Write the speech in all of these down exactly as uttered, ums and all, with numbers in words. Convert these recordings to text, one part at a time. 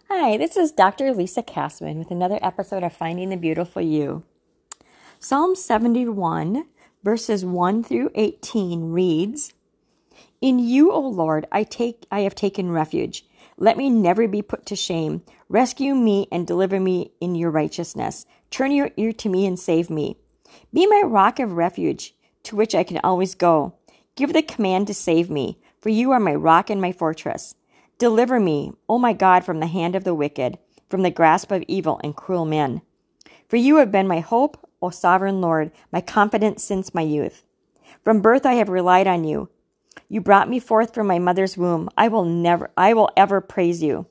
Hi, this is Doctor Lisa Kassman with another episode of Finding the Beautiful You. Psalm seventy-one, verses one through eighteen reads, In you, O Lord, I take I have taken refuge. Let me never be put to shame. Rescue me and deliver me in your righteousness. Turn your ear to me and save me. Be my rock of refuge, to which I can always go. Give the command to save me, for you are my rock and my fortress. Deliver me, O my God, from the hand of the wicked, from the grasp of evil and cruel men. For you have been my hope, O sovereign Lord, my confidence since my youth. From birth I have relied on you. You brought me forth from my mother's womb. I will never, I will ever praise you.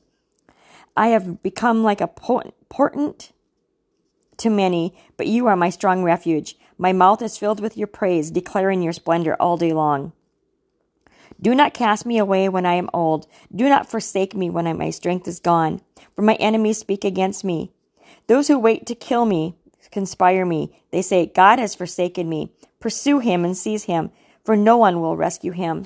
I have become like a portent to many, but you are my strong refuge. My mouth is filled with your praise, declaring your splendor all day long. Do not cast me away when I am old. Do not forsake me when my strength is gone, for my enemies speak against me. Those who wait to kill me conspire me. They say, God has forsaken me. Pursue him and seize him, for no one will rescue him.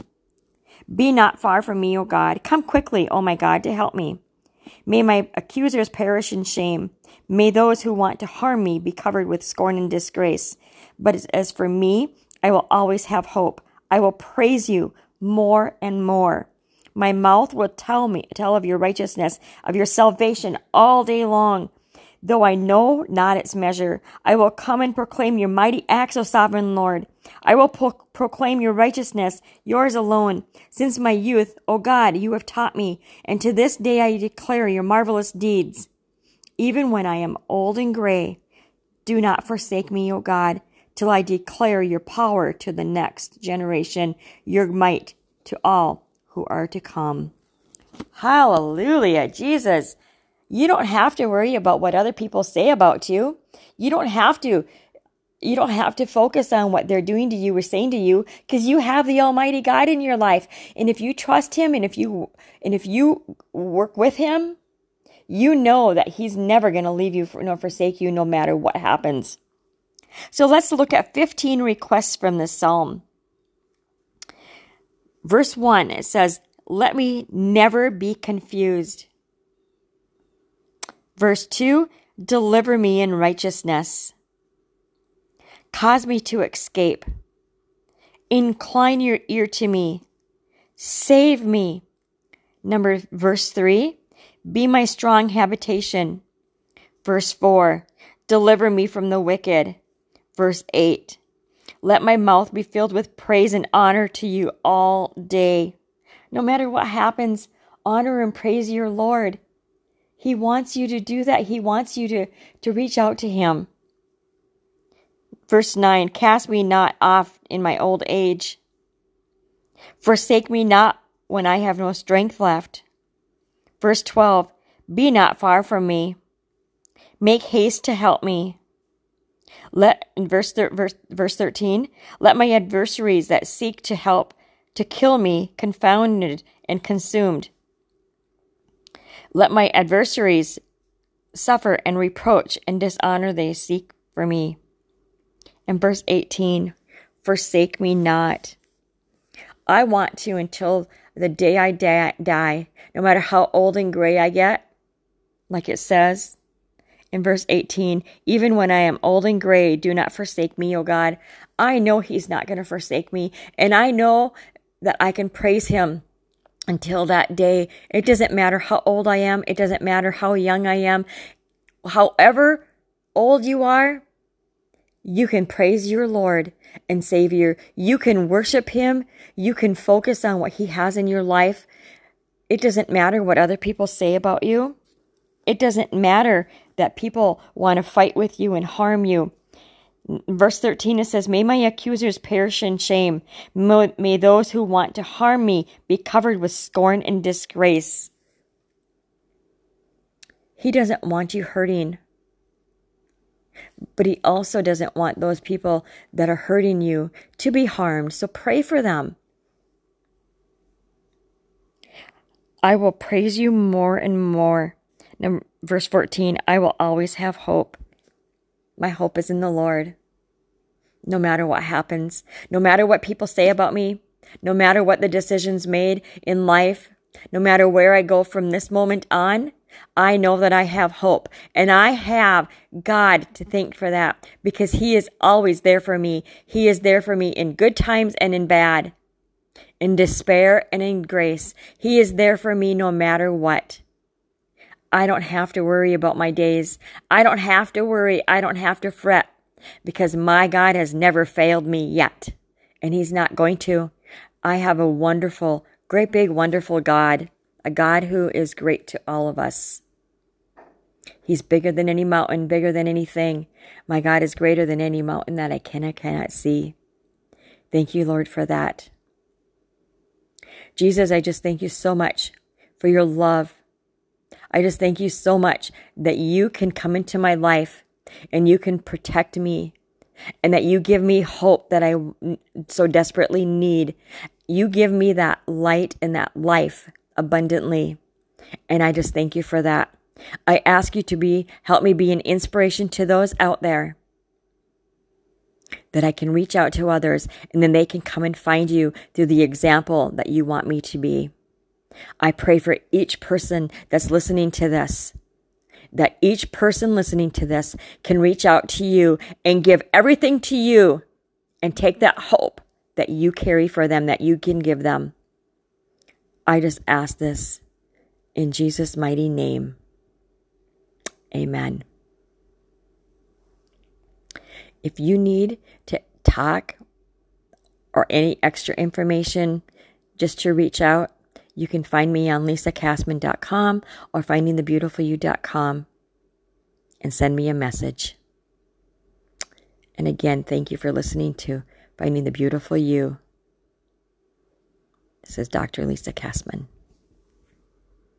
Be not far from me, O God. Come quickly, O my God, to help me. May my accusers perish in shame. May those who want to harm me be covered with scorn and disgrace. But as for me, I will always have hope. I will praise you more and more. My mouth will tell me, tell of your righteousness, of your salvation all day long. Though I know not its measure, I will come and proclaim your mighty acts, O sovereign Lord. I will pro- proclaim your righteousness, yours alone. Since my youth, O God, you have taught me, and to this day I declare your marvelous deeds. Even when I am old and gray, do not forsake me, O God, till I declare your power to the next generation, your might to all who are to come. Hallelujah, Jesus. You don't have to worry about what other people say about you. You don't have to, you don't have to focus on what they're doing to you or saying to you, because you have the Almighty God in your life. And if you trust him and if you, and if you work with him, you know that he's never going to leave you nor forsake you no matter what happens. So let's look at fifteen requests from this psalm. Verse one, it says, let me never be confused. Verse two, deliver me in righteousness. Cause me to escape. Incline your ear to me. Save me. Number, verse three, be my strong habitation. Verse four, deliver me from the wicked. Verse eight, let my mouth be filled with praise and honor to you all day. No matter what happens, honor and praise your Lord. He wants you to do that. He wants you to, to reach out to him. Verse nine, cast me not off in my old age. Forsake me not when I have no strength left. Verse twelve, be not far from me. Make haste to help me. Let in verse, thir, verse verse thirteen, let my adversaries that seek to help to kill me confounded and consumed. Let my adversaries suffer and reproach and dishonor they seek for me. And verse eighteen, forsake me not. I want to until the day I die, die, no matter how old and gray I get, like it says in verse eighteen, even when I am old and gray, do not forsake me, O God. I know he's not going to forsake me, and I know that I can praise him until that day. It doesn't matter how old I am. It doesn't matter how young I am. However old you are, you can praise your Lord and Savior. You can worship him. You can focus on what he has in your life. It doesn't matter what other people say about you. It doesn't matter that people want to fight with you and harm you. Verse thirteen, it says, may my accusers perish in shame. May those who want to harm me be covered with scorn and disgrace. He doesn't want you hurting. But he also doesn't want those people that are hurting you to be harmed. So pray for them. I will praise you more and more. Number, verse fourteen, I will always have hope. My hope is in the Lord. No matter what happens, no matter what people say about me, no matter what the decisions made in life, no matter where I go from this moment on, I know that I have hope, and I have God to thank for that, because He is always there for me. He is there for me in good times and in bad, in despair and in grace. He is there for me no matter what. I don't have to worry about my days. I don't have to worry. I don't have to fret, because my God has never failed me yet, and He's not going to. I have a wonderful, great big wonderful God, a God who is great to all of us. He's bigger than any mountain, bigger than anything. My God is greater than any mountain that I cannot, cannot see. Thank you, Lord, for that. Jesus, I just thank you so much for your love. I just thank you so much that you can come into my life and you can protect me, and that you give me hope that I so desperately need. You give me that light and that life abundantly. And I just thank you for that. I ask you to be, help me be an inspiration to those out there, that I can reach out to others, and then they can come and find you through the example that you want me to be. I pray for each person that's listening to this, that each person listening to this can reach out to you and give everything to you, and take that hope that you carry for them, that you can give them. I just ask this in Jesus' mighty name. Amen. If you need to talk or any extra information, just to reach out, you can find me on lisa kassman dot com or finding the beautiful you dot com and send me a message. And again, thank you for listening to Finding the Beautiful You. This is Doctor Lisa Kassman.